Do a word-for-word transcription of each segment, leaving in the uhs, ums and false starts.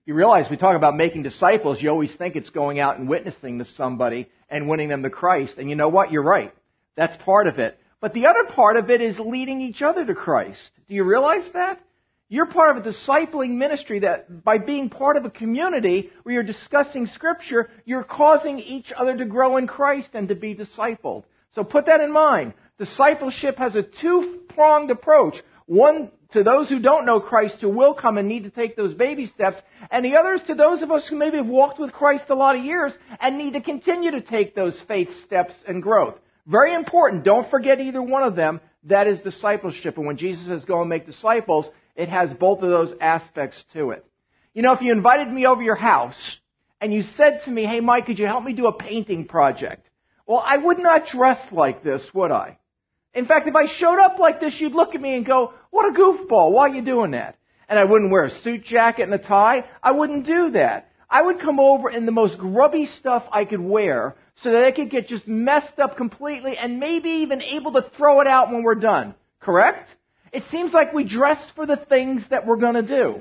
You realize we talk about making disciples, you always think it's going out and witnessing to somebody and winning them to Christ. And you know what? You're right. That's part of it. But the other part of it is leading each other to Christ. Do you realize that? You're part of a discipling ministry that by being part of a community where you're discussing Scripture, you're causing each other to grow in Christ and to be discipled. So put that in mind. Discipleship has a two-pronged approach. One to those who don't know Christ, who will come and need to take those baby steps, and the other is to those of us who maybe have walked with Christ a lot of years and need to continue to take those faith steps and growth. Very important. Don't forget either one of them. That is discipleship. And when Jesus says go and make disciples, it has both of those aspects to it. You know, if you invited me over your house and you said to me, hey, Mike, could you help me do a painting project? Well, I would not dress like this, would I? In fact, if I showed up like this, you'd look at me and go, what a goofball. Why are you doing that? And I wouldn't wear a suit jacket and a tie. I wouldn't do that. I would come over in the most grubby stuff I could wear so that I could get just messed up completely and maybe even able to throw it out when we're done. Correct? It seems like we dress for the things that we're going to do.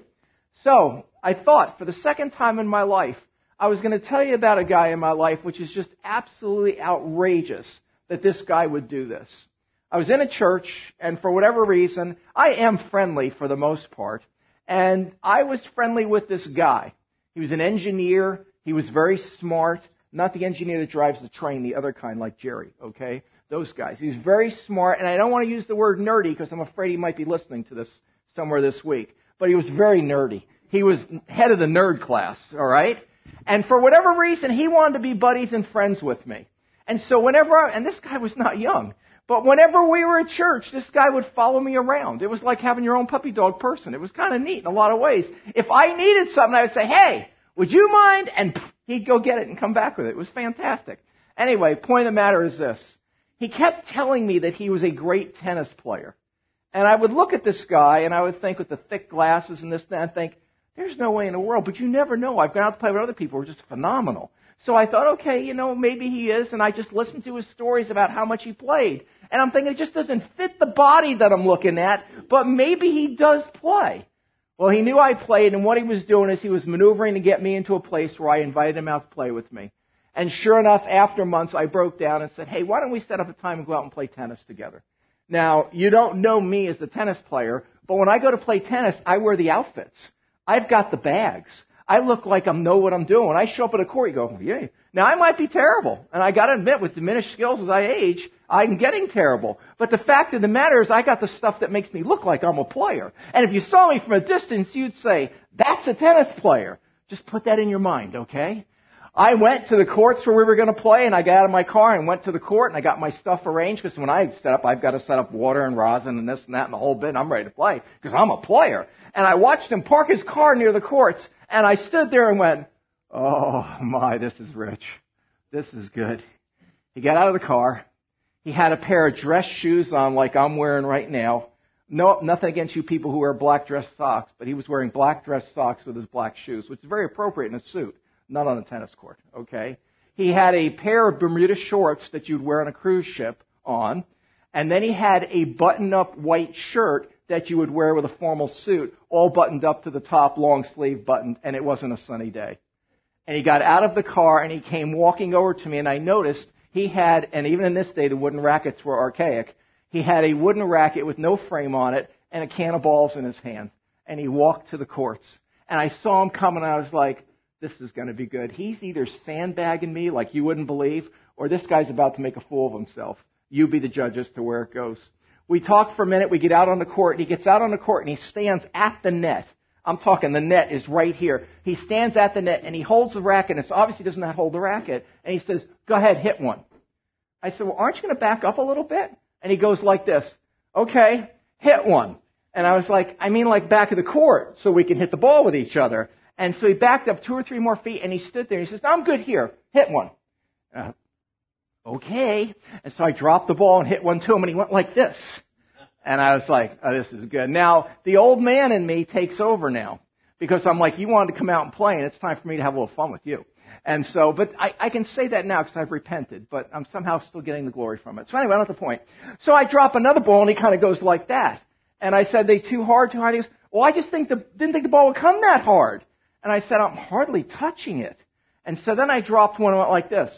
So I thought for the second time in my life, I was going to tell you about a guy in my life which is just absolutely outrageous that this guy would do this. I was in a church, and for whatever reason, I am friendly for the most part, and I was friendly with this guy. He was an engineer. He was very smart. Not the engineer that drives the train, the other kind like Jerry, okay? Those guys. He was very smart, and I don't want to use the word nerdy because I'm afraid he might be listening to this somewhere this week, but he was very nerdy. He was head of the nerd class, all right? And for whatever reason, he wanted to be buddies and friends with me. And so whenever I, and this guy was not young, but whenever we were at church, this guy would follow me around. It was like having your own puppy dog person. It was kind of neat in a lot of ways. If I needed something, I would say, hey, would you mind? And he'd go get it and come back with it. It was fantastic. Anyway, point of the matter is this. He kept telling me that he was a great tennis player. And I would look at this guy and I would think with the thick glasses and this and that, and think, there's no way in the world. But you never know. I've gone out to play with other people who are just phenomenal. So I thought, okay, you know, maybe he is, and I just listened to his stories about how much he played. And I'm thinking it just doesn't fit the body that I'm looking at, but maybe he does play. Well, he knew I played, and what he was doing is he was maneuvering to get me into a place where I invited him out to play with me. And sure enough, after months, I broke down and said, hey, why don't we set up a time and go out and play tennis together? Now, you don't know me as the tennis player, but when I go to play tennis, I wear the outfits. I've got the bags. I look like I know what I'm doing. When I show up at a court, you go, yeah. Now, I might be terrible. And I got to admit, with diminished skills as I age, I'm getting terrible. But the fact of the matter is I got the stuff that makes me look like I'm a player. And if you saw me from a distance, you'd say, that's a tennis player. Just put that in your mind, okay? I went to the courts where we were going to play, and I got out of my car and went to the court, and I got my stuff arranged, because when I set up, I've got to set up water and rosin and this and that and the whole bit, and I'm ready to play, because I'm a player. And I watched him park his car near the courts, and I stood there and went, oh my, this is rich. This is good. He got out of the car. He had a pair of dress shoes on like I'm wearing right now. No, nothing against you people who wear black dress socks, but he was wearing black dress socks with his black shoes, which is very appropriate in a suit, not on a tennis court, okay? He had a pair of Bermuda shorts that you'd wear on a cruise ship on, and then he had a button-up white shirt that you would wear with a formal suit, all buttoned up to the top, long sleeve buttoned, and it wasn't a sunny day. And he got out of the car and he came walking over to me, and I noticed he had, and even in this day the wooden rackets were archaic, he had a wooden racket with no frame on it and a can of balls in his hand. And he walked to the courts. And I saw him coming and I was like, this is going to be good. He's either sandbagging me like you wouldn't believe, or this guy's about to make a fool of himself. You be the judge as to where it goes. We talk for a minute, we get out on the court, and he gets out on the court and he stands at the net. I'm talking the net is right here. He stands at the net and he holds the racket, and it's obviously does not hold the racket, and he says, go ahead, hit one. I said, well, aren't you going to back up a little bit? And he goes like this, okay, hit one. And I was like, I mean like back of the court so we can hit the ball with each other. And so he backed up two or three more feet and he stood there and he says, no, I'm good here, hit one. Uh, okay. And so I dropped the ball and hit one to him, and he went like this. And I was like, oh, this is good. Now, the old man in me takes over now, because I'm like, you wanted to come out and play, and it's time for me to have a little fun with you. And so, but I, I can say that now because I've repented, but I'm somehow still getting the glory from it. So anyway, not the point. So I drop another ball, and he kind of goes like that. And I said, they too hard, too hard? He goes, well, I just think the, didn't think the ball would come that hard. And I said, I'm hardly touching it. And so then I dropped one and went like this.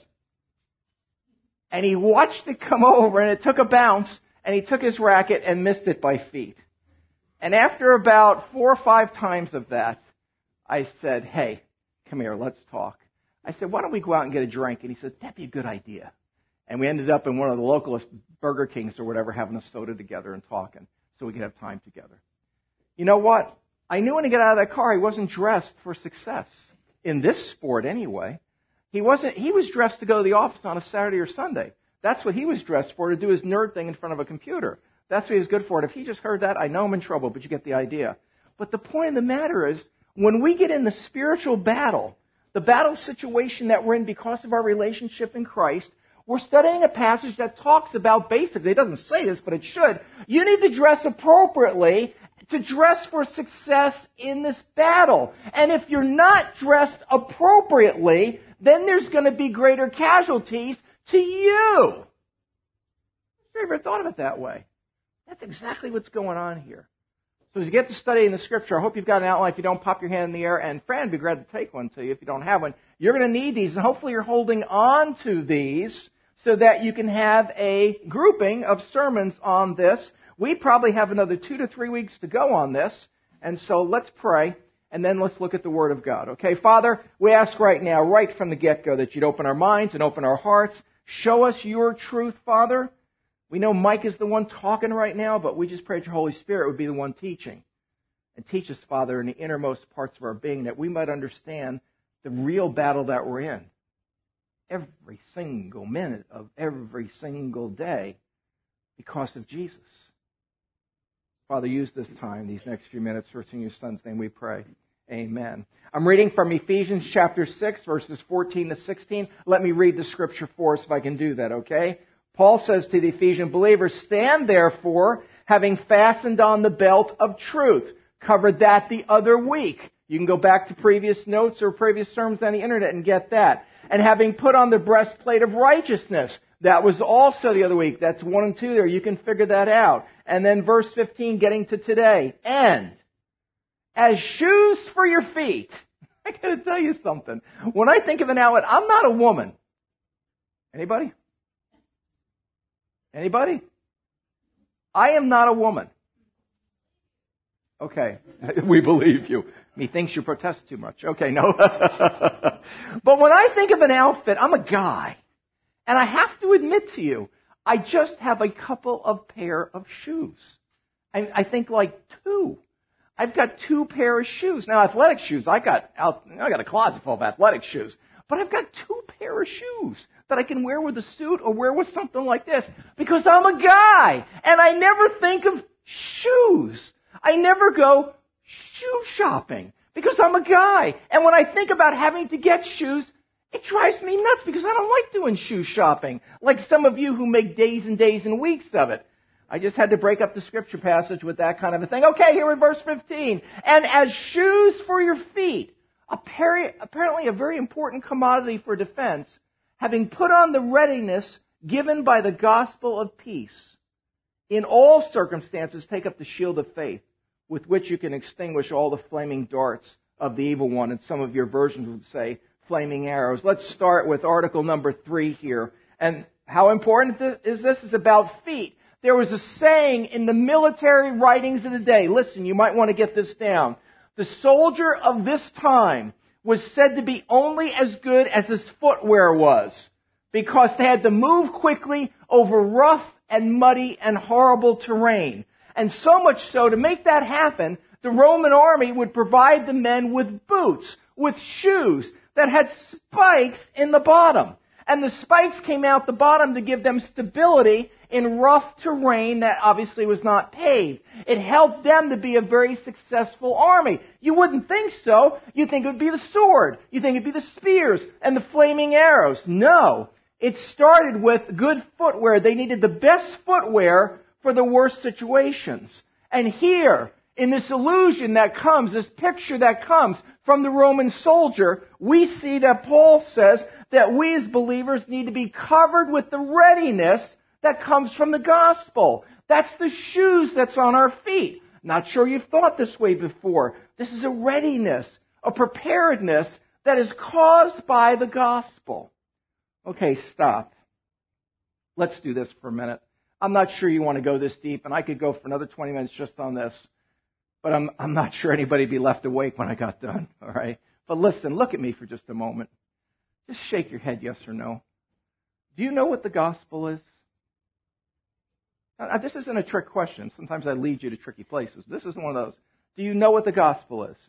And he watched it come over, and it took a bounce, and he took his racket and missed it by feet. And after about four or five times of that, I said, hey, come here, let's talk. I said, why don't we go out and get a drink? And he said, that'd be a good idea. And we ended up in one of the local Burger Kings or whatever, having a soda together and talking so we could have time together. You know what? I knew when he got out of that car, he wasn't dressed for success. In this sport, anyway. He wasn't. He was dressed to go to the office on a Saturday or Sunday. That's what he was dressed for, to do his nerd thing in front of a computer. That's what he was good for. And if he just heard that, I know I'm in trouble, but you get the idea. But the point of the matter is, when we get in the spiritual battle, the battle situation that we're in because of our relationship in Christ, we're studying a passage that talks about basically, it doesn't say this, but it should, you need to dress appropriately to dress for success in this battle. And if you're not dressed appropriately, then there's going to be greater casualties to you. I've never thought of it that way. That's exactly what's going on here. So as you get to studying the Scripture, I hope you've got an outline. If you don't, pop your hand in the air. And Fran would be glad to take one to you if you don't have one. You're going to need these, and hopefully you're holding on to these so that you can have a grouping of sermons on this. We probably have another two to three weeks to go on this. And so let's pray, and then let's look at the Word of God. Okay, Father, we ask right now, right from the get-go, that you'd open our minds and open our hearts. Show us your truth, Father. We know Mike is the one talking right now, but we just pray that your Holy Spirit would be the one teaching. And teach us, Father, in the innermost parts of our being, that we might understand the real battle that we're in. Every single minute of every single day because of Jesus. Father, use this time, these next few minutes, for in your Son's name we pray. Amen. I'm reading from Ephesians chapter six, verses fourteen to sixteen. Let me read the Scripture for us if I can do that, okay? Paul says to the Ephesian believers, stand therefore, having fastened on the belt of truth. Covered that the other week. You can go back to previous notes or previous sermons on the internet and get that. And having put on the breastplate of righteousness. That was also the other week. That's one and two there. You can figure that out. And then verse fifteen, getting to today. And as shoes for your feet. I got to tell you something. When I think of an outlet, I'm not a woman. Anybody? Anybody? I am not a woman. Okay, we believe you. Methinks you protest too much. Okay, no. But when I think of an outfit, I'm a guy. And I have to admit to you, I just have a couple of pair of shoes. I, I think like two. I've got two pair of shoes. Now, athletic shoes, I got out, I got a closet full of athletic shoes. But I've got two pair of shoes that I can wear with a suit or wear with something like this because I'm a guy. And I never think of shoes. I never go shoe shopping because I'm a guy. And when I think about having to get shoes, it drives me nuts because I don't like doing shoe shopping like some of you who make days and days and weeks of it. I just had to break up the Scripture passage with that kind of a thing. Okay, here in verse fifteen. And as shoes for your feet, apparently a very important commodity for defense, having put on the readiness given by the gospel of peace. In all circumstances, take up the shield of faith, with which you can extinguish all the flaming darts of the evil one. And some of your versions would say flaming arrows. Let's start with article number three here. And how important is this? It's about feet. There was a saying in the military writings of the day. Listen, you might want to get this down. The soldier of this time was said to be only as good as his footwear was, because they had to move quickly over rough and muddy and horrible terrain. And so much so, to make that happen, the Roman army would provide the men with boots, with shoes that had spikes in the bottom. And the spikes came out the bottom to give them stability in rough terrain that obviously was not paved. It helped them to be a very successful army. You wouldn't think so. You'd think it would be the sword. You'd think it would be the spears and the flaming arrows. No. It started with good footwear. They needed the best footwear for the worst situations. And here, in this illusion that comes, this picture that comes from the Roman soldier, we see that Paul says that we as believers need to be covered with the readiness that comes from the gospel. That's the shoes that's on our feet. Not sure you've thought this way before. This is a readiness, a preparedness that is caused by the gospel. Okay, stop. Let's do this for a minute. I'm not sure you want to go this deep, and I could go for another twenty minutes just on this, but I'm, I'm not sure anybody'd be left awake when I got done, all right? But listen, look at me for just a moment. Just shake your head, yes or no. Do you know what the gospel is? Now, this isn't a trick question. Sometimes I lead you to tricky places. This isn't one of those. Do you know what the gospel is?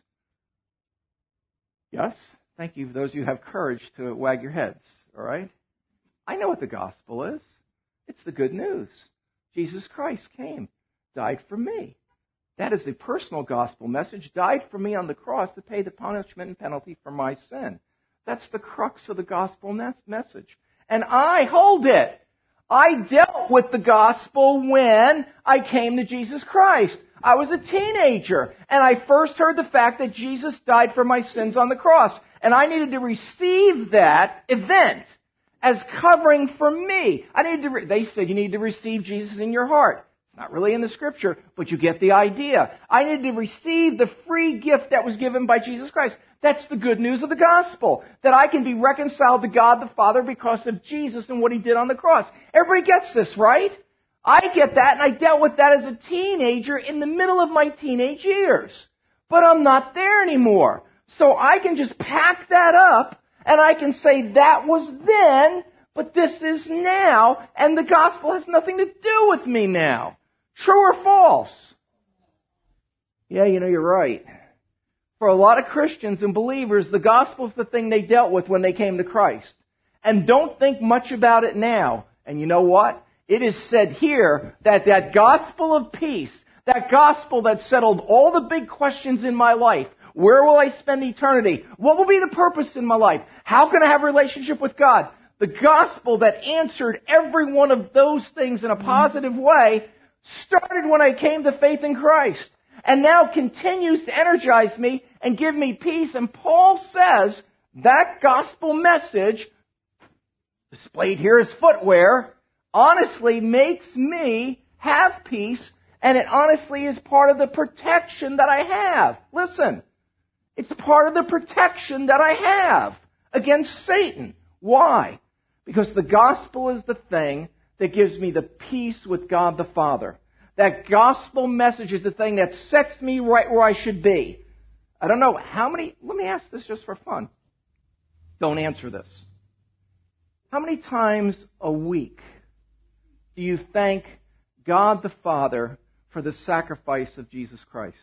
Yes? Thank you for those of you who have courage to wag your heads, all right? I know what the gospel is. It's the good news. Jesus Christ came, died for me. That is the personal gospel message, died for me on the cross to pay the punishment and penalty for my sin. That's the crux of the gospel message. And I hold it. I dealt with the gospel when I came to Jesus Christ. I was a teenager, and I first heard the fact that Jesus died for my sins on the cross. And I needed to receive that event as covering for me. I needed to. Re- they said you need to receive Jesus in your heart. It's not really in the Scripture, but you get the idea. I needed to receive the free gift that was given by Jesus Christ. That's the good news of the gospel, that I can be reconciled to God the Father because of Jesus and what He did on the cross. Everybody gets this, right? I get that, and I dealt with that as a teenager in the middle of my teenage years. But I'm not there anymore. So I can just pack that up, and I can say that was then, but this is now, and the gospel has nothing to do with me now. True or false? Yeah, you know, you're right. For a lot of Christians and believers, the gospel is the thing they dealt with when they came to Christ. And don't think much about it now. And you know what? It is said here that that gospel of peace, that gospel that settled all the big questions in my life, where will I spend eternity? What will be the purpose in my life? How can I have a relationship with God? The gospel that answered every one of those things in a positive way started when I came to faith in Christ. And now continues to energize me and give me peace. And Paul says that gospel message, displayed here as footwear, honestly makes me have peace, and it honestly is part of the protection that I have. Listen, it's part of the protection that I have against Satan. Why? Because the gospel is the thing that gives me the peace with God the Father. That gospel message is the thing that sets me right where I should be. I don't know how many, let me ask this just for fun. Don't answer this. How many times a week do you thank God the Father for the sacrifice of Jesus Christ?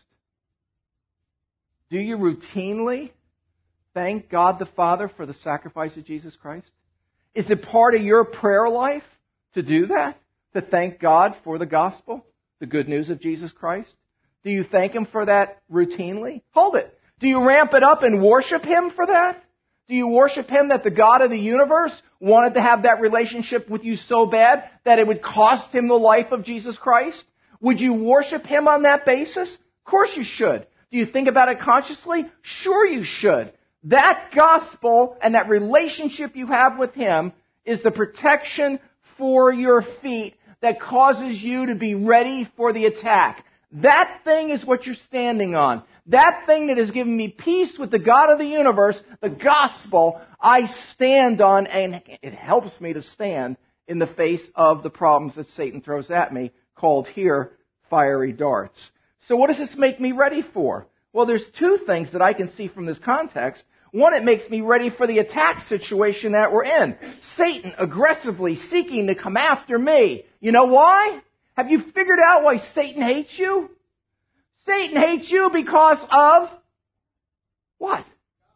Do you routinely thank God the Father for the sacrifice of Jesus Christ? Is it part of your prayer life to do that? To thank God for the gospel? The good news of Jesus Christ? Do you thank Him for that routinely? Hold it. Do you ramp it up and worship Him for that? Do you worship Him that the God of the universe wanted to have that relationship with you so bad that it would cost Him the life of Jesus Christ? Would you worship Him on that basis? Of course you should. Do you think about it consciously? Sure you should. That gospel and that relationship you have with Him is the protection for your feet that causes you to be ready for the attack. That thing is what you're standing on. That thing that has given me peace with the God of the universe, the gospel, I stand on, and it helps me to stand in the face of the problems that Satan throws at me, called here fiery darts. So what does this make me ready for? Well, there's two things that I can see from this context. One, it makes me ready for the attack situation that we're in. Satan aggressively seeking to come after me. You know why? Have you figured out why Satan hates you? Satan hates you because of what?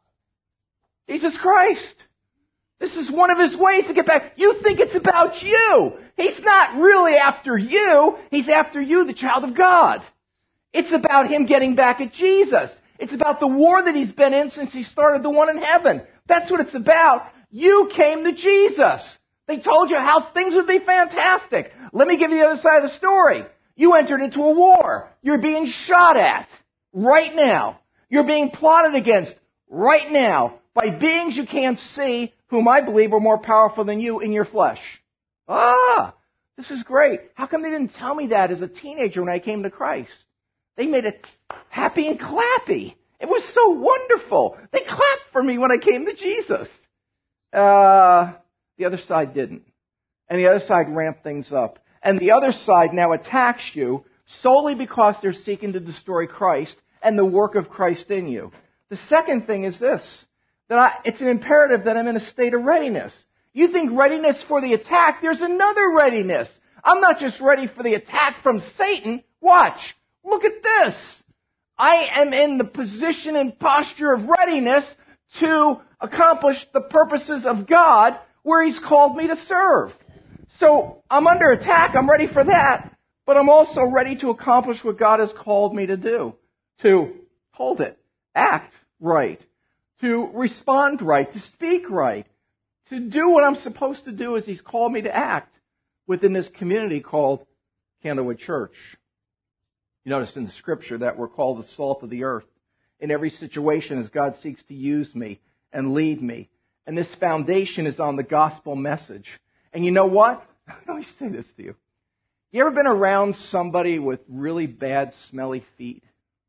Jesus Christ. This is one of his ways to get back. You think it's about you. He's not really after you. He's after you, the child of God. It's about him getting back at Jesus. It's about the war that he's been in since he started the one in heaven. That's what it's about. You came to Jesus. They told you how things would be fantastic. Let me give you the other side of the story. You entered into a war. You're being shot at right now. You're being plotted against right now by beings you can't see, whom I believe are more powerful than you in your flesh. Ah, this is great. How come they didn't tell me that as a teenager when I came to Christ? They made it happy and clappy. It was so wonderful. They clapped for me when I came to Jesus. Uh, the other side didn't. And the other side ramped things up. And the other side now attacks you solely because they're seeking to destroy Christ and the work of Christ in you. The second thing is this, that I, it's an imperative that I'm in a state of readiness. You think readiness for the attack, there's another readiness. I'm not just ready for the attack from Satan. Watch. Look at this. I am in the position and posture of readiness to accomplish the purposes of God where He's called me to serve. So I'm under attack. I'm ready for that. But I'm also ready to accomplish what God has called me to do. To hold it, act right, to respond right, to speak right, to do what I'm supposed to do as He's called me to act within this community called Candlewood Church. You notice in the Scripture that we're called the salt of the earth in every situation as God seeks to use me and lead me. And this foundation is on the gospel message. And you know what? Let me say this to you. You ever been around somebody with really bad, smelly feet?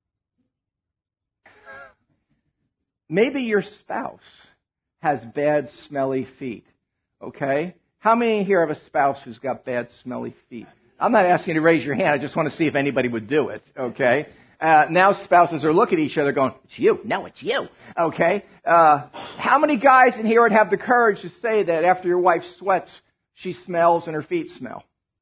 Maybe your spouse has bad, smelly feet. Okay? How many here have a spouse who's got bad, smelly feet? I'm not asking you to raise your hand. I just want to see if anybody would do it. Okay? Uh, now spouses are looking at each other going, it's you. No, it's you. Okay? Uh, how many guys in here would have the courage to say that after your wife sweats, she smells and her feet smell?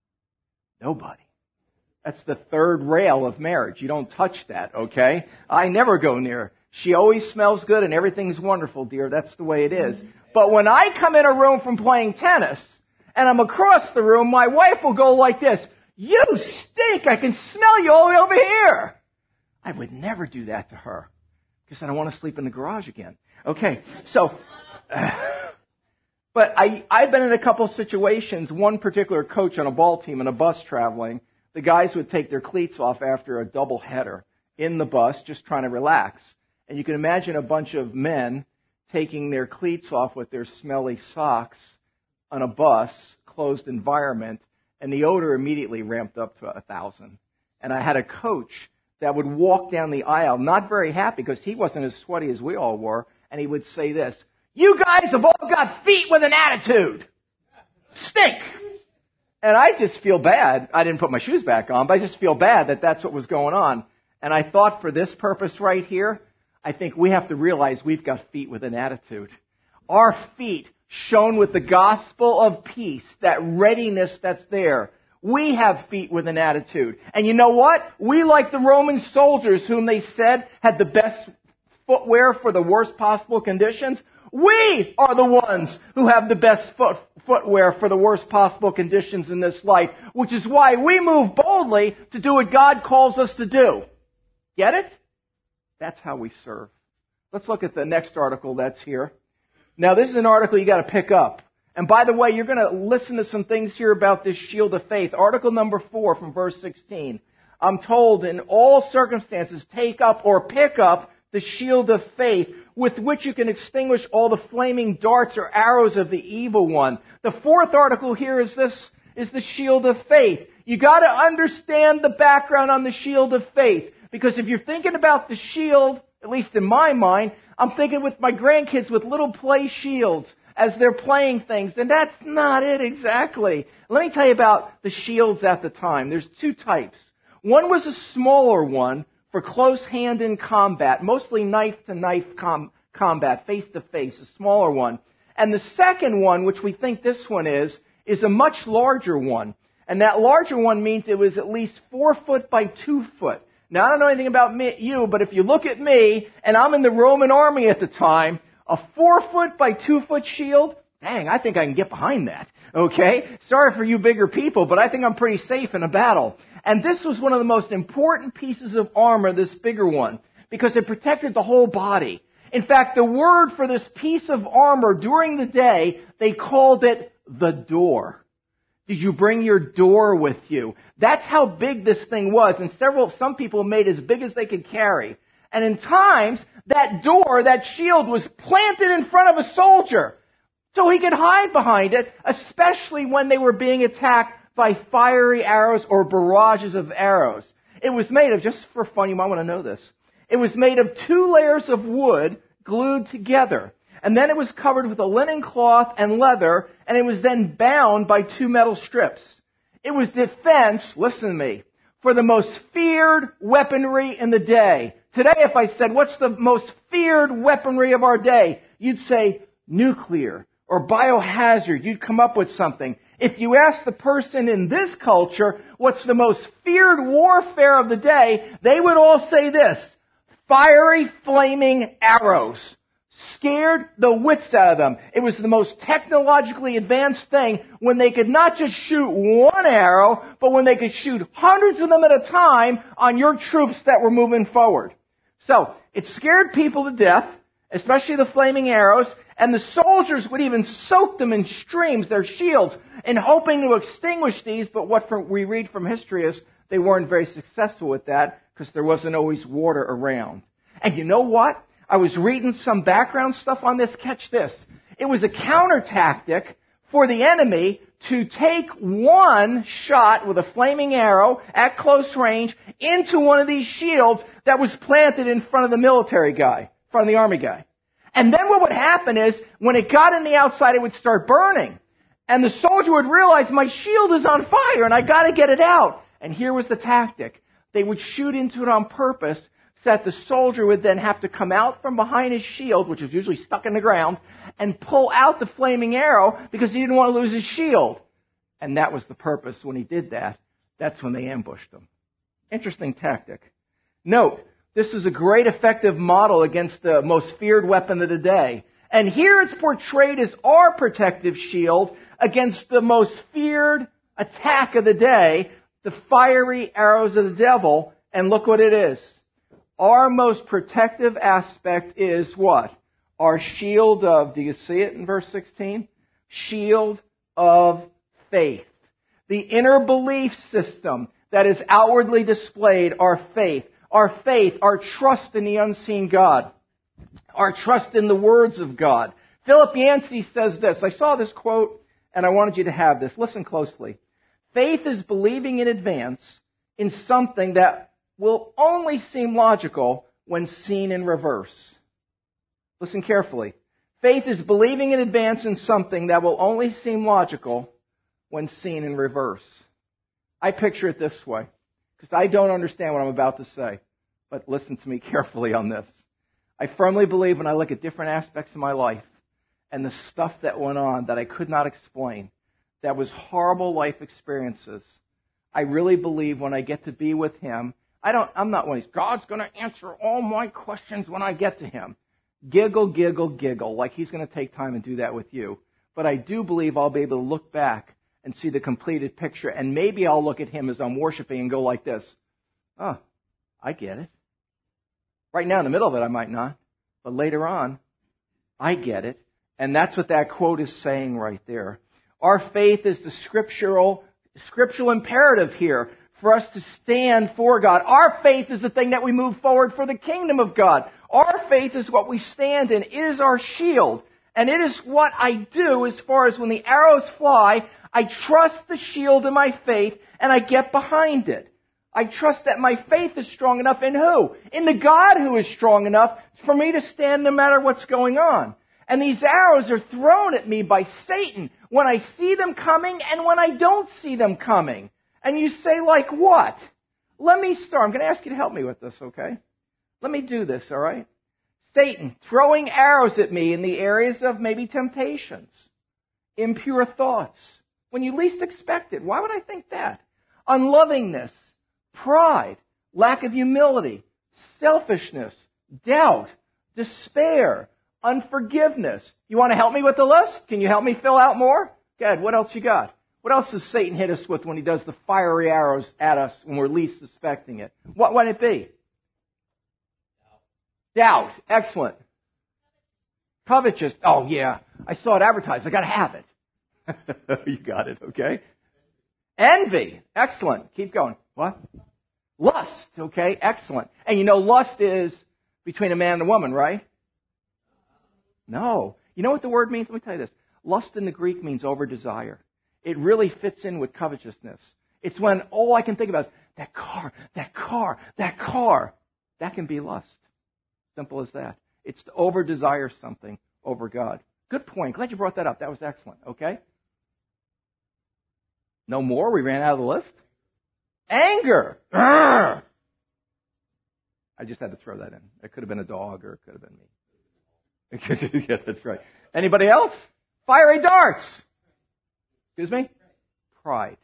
Nobody. That's the third rail of marriage. You don't touch that, okay? I never go near her. She always smells good and everything's wonderful, dear. That's the way it is. But when I come in a room from playing tennis and I'm across the room, my wife will go like this, you stink. I can smell you all the way over here. I would never do that to her because I don't want to sleep in the garage again. Okay, so, uh, but I, I've been in a couple situations, one particular coach on a ball team in a bus traveling, the guys would take their cleats off after a double header in the bus just trying to relax. And you can imagine a bunch of men taking their cleats off with their smelly socks on a bus, closed environment, and the odor immediately ramped up to a thousand. And I had a coach that would walk down the aisle, not very happy because he wasn't as sweaty as we all were, and he would say this, you guys have all got feet with an attitude. Stink. And I just feel bad. I didn't put my shoes back on, but I just feel bad that that's what was going on. And I thought for this purpose right here, I think we have to realize we've got feet with an attitude. Our feet shone with the gospel of peace, that readiness that's there. We have feet with an attitude. And you know what? We, like the Roman soldiers whom they said had the best footwear for the worst possible conditions, we are the ones who have the best foot, footwear for the worst possible conditions in this life, which is why we move boldly to do what God calls us to do. Get it? That's how we serve. Let's look at the next article that's here. Now, this is an article you got to pick up. And by the way, you're going to listen to some things here about this shield of faith. Article number four from verse sixteen. I'm told, in all circumstances, take up or pick up the shield of faith with which you can extinguish all the flaming darts or arrows of the evil one. The fourth article here is this, is the shield of faith. You got to understand the background on the shield of faith. Because if you're thinking about the shield, at least in my mind, I'm thinking with my grandkids with little play shields as they're playing things. And that's not it exactly. Let me tell you about the shields at the time. There's two types. One was a smaller one for close hand in combat, mostly knife-to-knife com- combat, face-to-face, a smaller one. And the second one, which we think this one is, is a much larger one. And that larger one means it was at least four foot by two foot. Now, I don't know anything about me, you, but if you look at me, and I'm in the Roman army at the time, a four-foot by two-foot shield, dang, I think I can get behind that, okay? Sorry for you bigger people, but I think I'm pretty safe in a battle. And this was one of the most important pieces of armor, this bigger one, because it protected the whole body. In fact, the word for this piece of armor during the day, they called it the door. Did you bring your door with you? That's how big this thing was. And several, some people made as big as they could carry. And in times, that door, that shield was planted in front of a soldier so he could hide behind it, especially when they were being attacked by fiery arrows or barrages of arrows. It was made of, just for fun, you might want to know this. It was made of two layers of wood glued together. And then it was covered with a linen cloth and leather, and it was then bound by two metal strips. It was defense, listen to me, for the most feared weaponry in the day. Today, if I said, what's the most feared weaponry of our day? You'd say nuclear or biohazard. You'd come up with something. If you ask the person in this culture, what's the most feared warfare of the day, they would all say this: fiery, flaming arrows. Scared the wits out of them. It was the most technologically advanced thing when they could not just shoot one arrow, but when they could shoot hundreds of them at a time on your troops that were moving forward. So, it scared people to death, especially the flaming arrows, and the soldiers would even soak them in streams, their shields, in hoping to extinguish these, but what we read from history is they weren't very successful with that because there wasn't always water around. And you know what? I was reading some background stuff on this. Catch this. It was a counter tactic for the enemy to take one shot with a flaming arrow at close range into one of these shields that was planted in front of the military guy, in front of the army guy. And then what would happen is, when it got in the outside, it would start burning. And the soldier would realize, my shield is on fire and I gotta get it out. And here was the tactic. They would shoot into it on purpose, so that the soldier would then have to come out from behind his shield, which was usually stuck in the ground, and pull out the flaming arrow because he didn't want to lose his shield. And that was the purpose. When he did that, that's when they ambushed him. Interesting tactic. Note, this is a great effective model against the most feared weapon of the day. And here it's portrayed as our protective shield against the most feared attack of the day, the fiery arrows of the devil. And look what it is. Our most protective aspect is what? Our shield of, do you see it in verse sixteen? Shield of faith. The inner belief system that is outwardly displayed, our faith. Our faith, our trust in the unseen God. Our trust in the words of God. Philip Yancey says this. I saw this quote and I wanted you to have this. Listen closely. Faith is believing in advance in something that will only seem logical when seen in reverse. Listen carefully. Faith is believing in advance in something that will only seem logical when seen in reverse. I picture it this way, because I don't understand what I'm about to say. But listen to me carefully on this. I firmly believe when I look at different aspects of my life and the stuff that went on that I could not explain, that was horrible life experiences, I really believe when I get to be with Him, I don't, I'm not one of these, God's going to answer all my questions when I get to Him. Giggle, giggle, giggle, like He's going to take time and do that with you. But I do believe I'll be able to look back and see the completed picture, and maybe I'll look at Him as I'm worshiping and go like this. Oh, I get it. Right now in the middle of it, I might not. But later on, I get it. And that's what that quote is saying right there. Our faith is the scriptural, scriptural imperative here for us to stand for God. Our faith is the thing that we move forward for the kingdom of God. Our faith is what we stand in. It is our shield. And it is what I do as far as when the arrows fly, I trust the shield of my faith and I get behind it. I trust that my faith is strong enough in who? In the God who is strong enough for me to stand no matter what's going on. And these arrows are thrown at me by Satan when I see them coming and when I don't see them coming. And you say, like what? Let me start. I'm going to ask you to help me with this, okay? Let me do this, all right? Satan throwing arrows at me in the areas of maybe temptations, impure thoughts, when you least expect it. Why would I think that? Unlovingness, pride, lack of humility, selfishness, doubt, despair, unforgiveness. You want to help me with the list? Can you help me fill out more? Good. What else you got? What else does Satan hit us with when he does the fiery arrows at us when we're least suspecting it? What would it be? Doubt. Doubt. Excellent. Covetous. Oh, yeah. I saw it advertised. I got to have it. You got it. Okay. Envy. Excellent. Keep going. What? Lust. Okay. Excellent. And you know, lust is between a man and a woman, right? No. You know what the word means? Let me tell you this. Lust in the Greek means over-desire. It really fits in with covetousness. It's when all I can think about is that car, that car, that car. That can be lust. Simple as that. It's to over-desire something over God. Good point. Glad you brought that up. That was excellent. Okay? No more? We ran out of the list? Anger. Urgh! I just had to throw that in. It could have been a dog or it could have been me. Yeah, that's right. Anybody else? Fiery darts. Excuse me? Pride.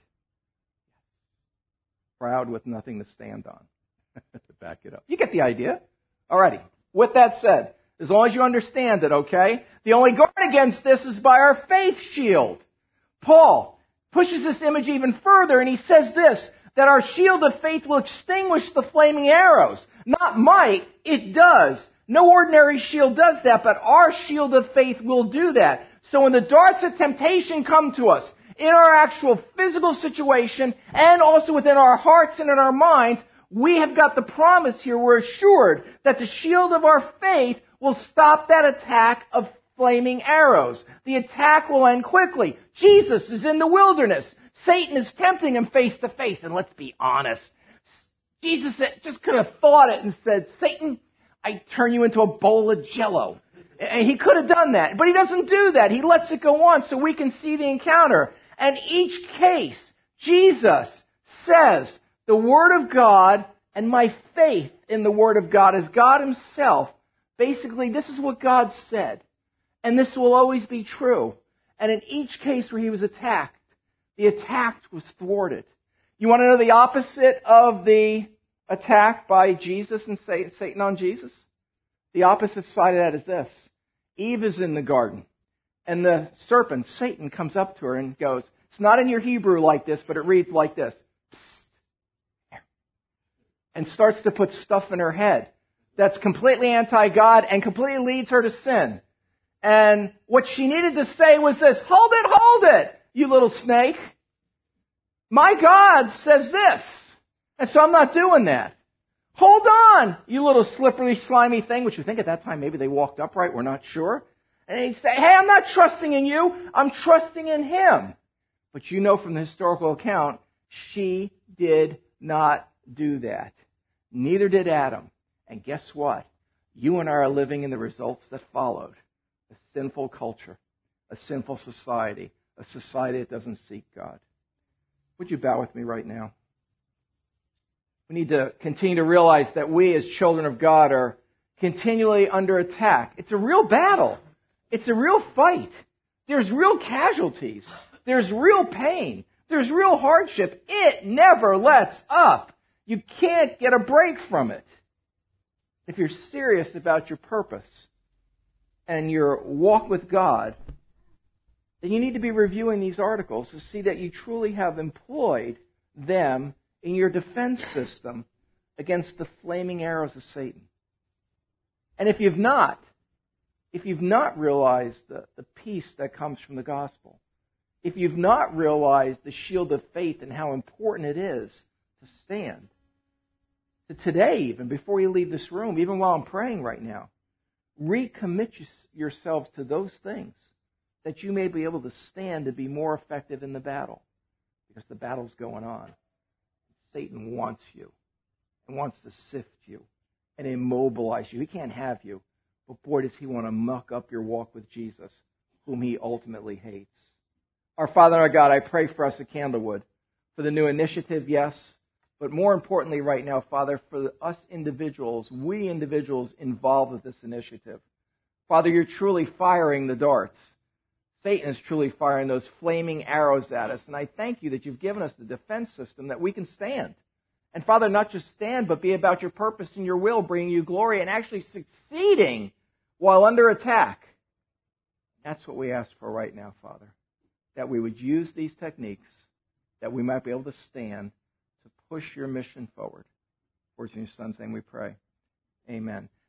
Proud with nothing to stand on. To back it up. You get the idea. Alrighty. With that said, as long as you understand it, okay? The only guard against this is by our faith shield. Paul pushes this image even further and he says this, that our shield of faith will extinguish the flaming arrows. Not might, it does. No ordinary shield does that, but our shield of faith will do that. So when the darts of temptation come to us, in our actual physical situation, and also within our hearts and in our minds, we have got the promise here, we're assured that the shield of our faith will stop that attack of flaming arrows. The attack will end quickly. Jesus is in the wilderness. Satan is tempting him face to face. And let's be honest, Jesus just could have thought it and said, Satan, I turn you into a bowl of jello. And he could have done that, but he doesn't do that. He lets it go on so we can see the encounter. And each case, Jesus says, the Word of God and my faith in the Word of God as God Himself, basically this is what God said. And this will always be true. And in each case where He was attacked, the attack was thwarted. You want to know the opposite of the attack by Jesus and Satan on Jesus? The opposite side of that is this. Eve is in the garden. And the serpent, Satan, comes up to her and goes, it's not in your Hebrew like this, but it reads like this. Psst. And starts to put stuff in her head that's completely anti-God and completely leads her to sin. And what she needed to say was this, hold it, hold it, you little snake. My God says this. And so I'm not doing that. Hold on, you little slippery, slimy thing, which you think at that time maybe they walked upright, we're not sure. And he'd say, hey, I'm not trusting in you, I'm trusting in Him. But you know from the historical account, she did not do that. Neither did Adam. And guess what? You and I are living in the results that followed. A sinful culture, a sinful society, a society that doesn't seek God. Would you bow with me right now? We need to continue to realize that we as children of God are continually under attack. It's a real battle. It's a real fight. There's real casualties. There's real pain. There's real hardship. It never lets up. You can't get a break from it. If you're serious about your purpose and your walk with God, then you need to be reviewing these articles to see that you truly have employed them in your defense system against the flaming arrows of Satan. And if you've not, if you've not realized the, the peace that comes from the gospel, if you've not realized the shield of faith and how important it is to stand, to today even, before you leave this room, even while I'm praying right now, recommit yourselves to those things that you may be able to stand to be more effective in the battle. Because the battle's going on. Satan wants you and wants to sift you and immobilize you. He can't have you. But boy, does he want to muck up your walk with Jesus, whom he ultimately hates. Our Father and our God, I pray for us at Candlewood, for the new initiative, yes, but more importantly right now, Father, for us individuals, we individuals involved with this initiative. Father, you're truly firing the darts. Satan is truly firing those flaming arrows at us. And I thank you that you've given us the defense system that we can stand. And Father, not just stand, but be about your purpose and your will, bringing you glory and actually succeeding while under attack. That's what we ask for right now, Father. That we would use these techniques, that we might be able to stand to push your mission forward. For in your Son's name we pray. Amen.